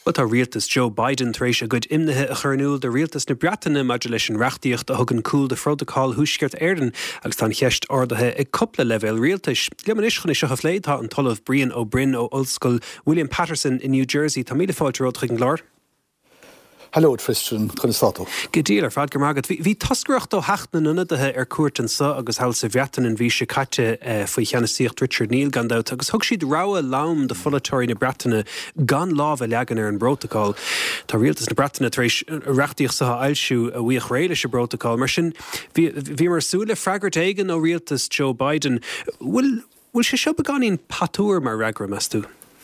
Well tá rialtas Joe Biden tar éis a good imnithe a churnúil de rialtas na Breataine maidir leis an reachtaíocht a thugann cúil de protocol thuisceart Éireann agus tá cheist ordathe ag coppla level rialtas. Leman is chun is seo léad tá an talamh Brian O'Brien ó Ollscoil William Patterson in New Jersey. Tá míle fáilte ród chuig an glár. Hello, Tristan Chunisato. Gedílar fad gur mágad. Bhí tascaireacht ó hecht na nunadaithe cuairt sa agus hail sa bheatan an bhí se caite faoi cheannaíocht Richard Neil gandát agus thug siad rá lám de folatóirí na Breataine gan láh legan ar an protocol. Tá rialtas na Breataine tar éis reachtaíocht sa ailsiú a bhuíoch réile se protocol mar sin bhí mar súla freagart éigean ó rialtas Joe Biden. Bhfuil se seo beganín patúr mar reagra meas tú?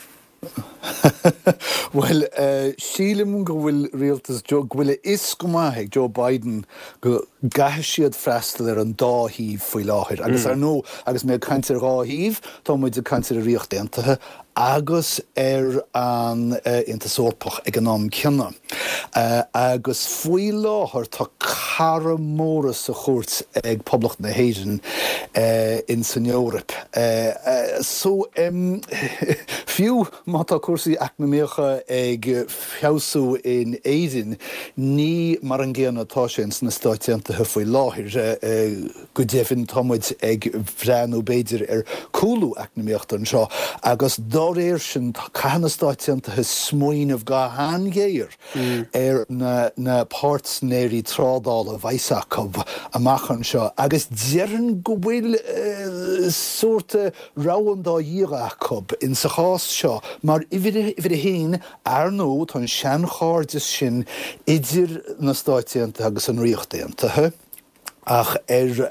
Well, sílim go bhfuil rialtas Joe bhfuil is go maithe Joe Biden go gaithe siad freistal ar an dáthíomh faoi láthir. Agus ar nó agus mé caintear ráthíomh, tá muid a caintear a riocht déantathe agus ar an intasórpach ag an am cinna. Agus faoi láthir tá cara móra sa chóirt ag poblacht na héireann in san Eorp. So, fiú má tá cuasaí eacnamaíocha ag feabhsú in éideann, ní mar an ggéan atá sin na stáitianta faoi láthir go déifinn támuid ag bhrean ó beidir ar cúlú eacnamaíocht an seo, agus dá réir sin caihanna stáitianta smuoinmh ga hangéir ar na pártsnéirí trádála bhaisacab amach an seo, agus dearan go bhfuil sorta ráhandá díreachab in sa chás seo, mar ifir a héin ar nó tá sean cháirdes sin idir na stáitianta agus an riochtaíontathe. Ach ar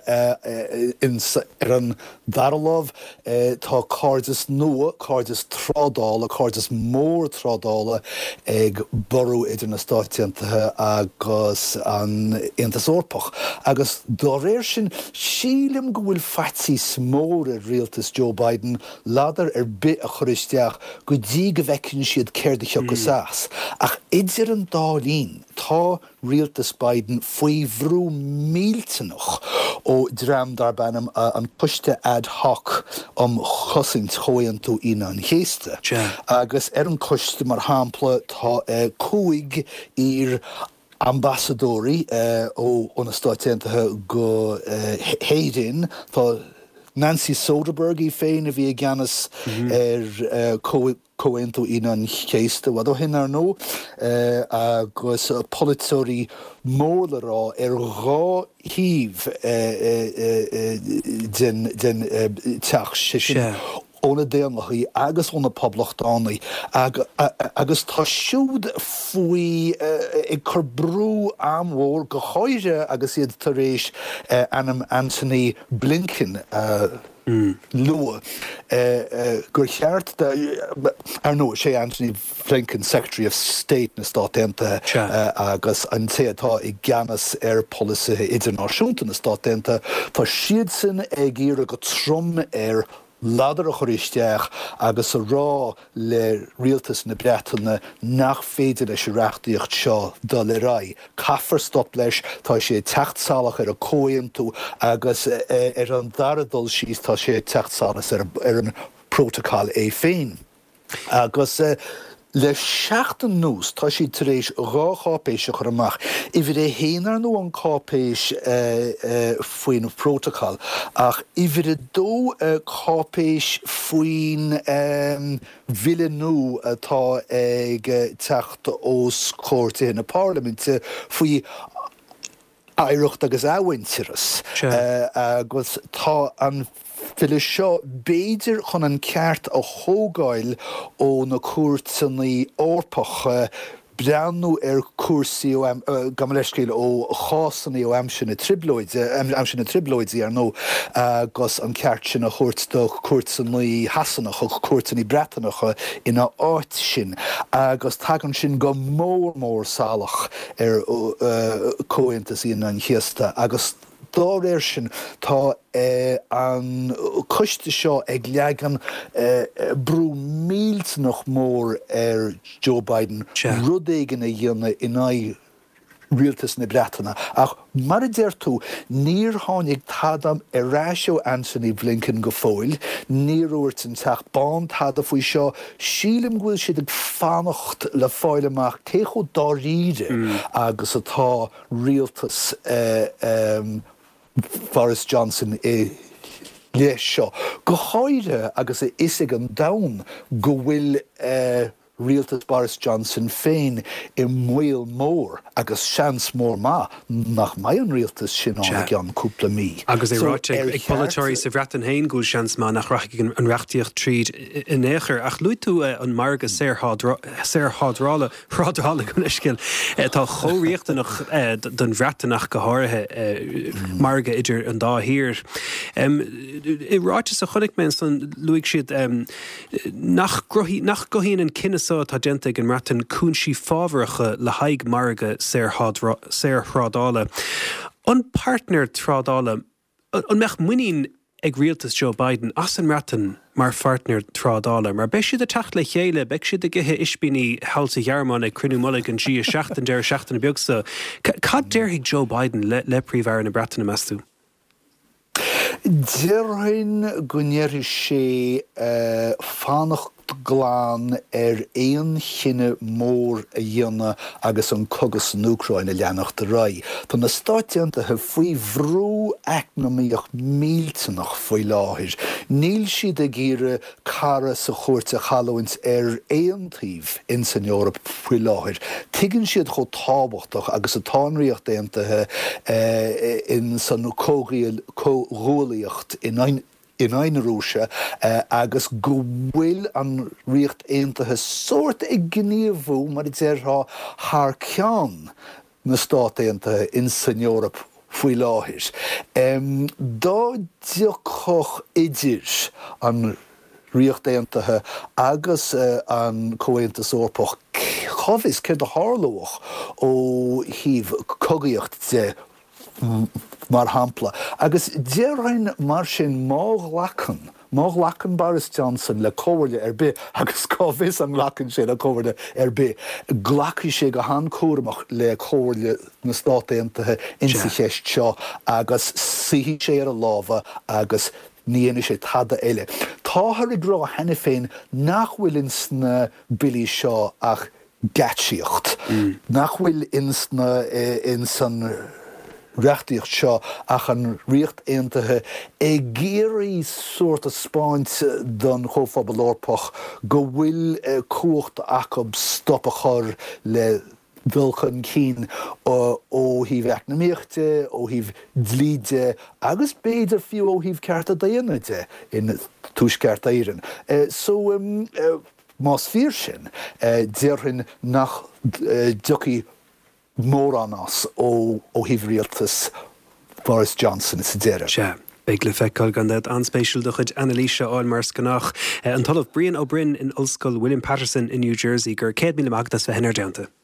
an darláh tá cáirdes nua, cáirdes trádála, cáirdes mór trádála ag ború idir na stáitiantathe agus an intasórpach. Agus dá réir sin sílim go bhfuil fatsaí smór a rialtas Joe Biden ladar ar bit a choristeach go dtí go bhecinn siad céirdiche go sás. Ach idir an dálín tá rialtas Biden faoi bhrú mílte noch ó dram dar bannam an puiste ad hoc chosint choan tú ina an chéiste. Agus an coiste mar hampla tá cúig ír ambassadóri ó na stáitiantathe go héireann tá Nancy Soderberg í féin a bhí gceannas ar cointú ina an chéiste wad ó hin ar nó agus politóirí móla rá ar rá híomh den teach sin óna déanachaí agus óna poblachtánaí agus tá siúd faoi ag chur brú amhór go háire agus iad tar éis Anthony Blinken lua gur cheart ar nó sé Anthony Blinken Secretary of State na stáitianta agus an téatá i gceannas ar policy idirnáisiúnta na stáitianta tá siad sin ag íre go trom ar ladar a choristeach agus a rá le rialtas na Breataine nach féidir leis reachtaíocht seo dá le rá. Caffar stop leis tá sé techtsálaach ar a cóim tú agus ar an daradul síos tá sé techtsálas ar an protocol é féin. Agus le 7 nús tá sí tar éis rá chápéise chur amach. Ifir é héanaar nó an chápéis faoin protocol, ach ifir é dó chápéis faoin bhile nó atá ag techt os córtaí na Parlamente faoi éireacht agus áhaintiras. Agus tá an Fili seo béidir chun an ceart a thógáil ó na cuairteannaí orpach breanú ar cuasaí gamaleiscéil ó chásannaí ó amsina tribloidí ar nó agus an ceart sin a chuirt do cuairteannaí hasanach ó cuairteannaí Breatanacha ina áit sin agus tagann sin go mór sálach ar cóintas íon an chéasta agus dá réir sin tá an coiste seo ag leagan brú mílte noch mór ar Joe Biden rud éigean a dhéanana in rialtas na Breataine. Ach mar déir tú, níor tháinig tadam Horatio Anthony Blinken go fóil, níor uairt an teach bán tada faoi seo, sílim bhfuil siad ag fannacht le fáil amach técho dá ríide agus atá rialtas Boris Johnson leis seo. Go háide agus is ag an dain go bhfuil rialtas Boris Johnson féin I mhuil mór agus seans mór má nach mai an rialtas sin an gan cúpla mí. Agus ráte ag polytóirí sa bhreatan hain gúil seans má nach racha an reachtaíocht tríd in éair ach luú tú an marga séirthádrála gon iscil tá chóíochtanach den bhreatanach go háirithe marga idir an dá hir. I ráte sa chonig men san luigh siad nach gohíonn an cinnesá tá gente an mreatan cúnsí fábharacha le haig marga séirthrádála. An partner trádála, an meach muín ag rialtas Joe Biden as an mreatan mar partner trádála, mar beis siad a techt le chéile, beis siad a githe isbíní halsa Jarman ag crunú mullaigh an sí seachtain deir seachtain beagsa. Cad deirigh Joe Biden le príomhhar na Breataine meastú? Deirhain gonéiri sé fannacht glán éon chinne mór a dhéanana agus an cogus an Úcraine leannacht a rai. Tá na stáitianta ha faoi bhrú eacnamaíoch míltanach faoi láthir. Níl siad a gíre cara sa chuirte chalóins éon tíomh in san Eorop faoi láthir. Tuigeann siad cho tábhachtach agus a táinríocht déantathe in san cóghúlaíocht in ein rúise agus go bhfuil an riocht éantathe sort ag gníomhú mar déirtha thar ceann na stát éantathe in san Eorop faoi láthir. Dá diacoch idir an riocht éantathe agus an comhaontas Eorpach chomhis céir a hárlóach ó híomh cogaíocht de mar hampla. Agus déirhain mar sin mág lacan Boris Johnson le cóhairle bith, agus cóhis an lacan sé le cóhairle bith. Glaci sé go hancúramach le cóhairle na stát éantathe in sa cheist seo, agus sihí sé ar a lábha agus níana sé tada eile. Táthar ag rá hena féin nach bhfuil insna bilí seo ach gatsiocht. Nach bhfuil insna in san reachtaíocht seo ach an riocht éantathe géirí suirt a spáint don chomhphobal Eorpach go bhfuil cuacht acob stop a chur le bhilchan cín ó híomh eacnamaíochta, ó híomh dlíide, agus béidir fiú ó híomh cearta daanaide in túisceart éireann. So más fíor sin, déirhin nach duci mór an as ó híomh rialtas Boris Johnson is déire. Beag le feicáil gan dat anspéisiúil do chuid Annalíse Áilmars ganach an talamh Brian O'Brien in Ulscoil William Patterson in New Jersey gur 100 milliún agtas bheith hennar deanta.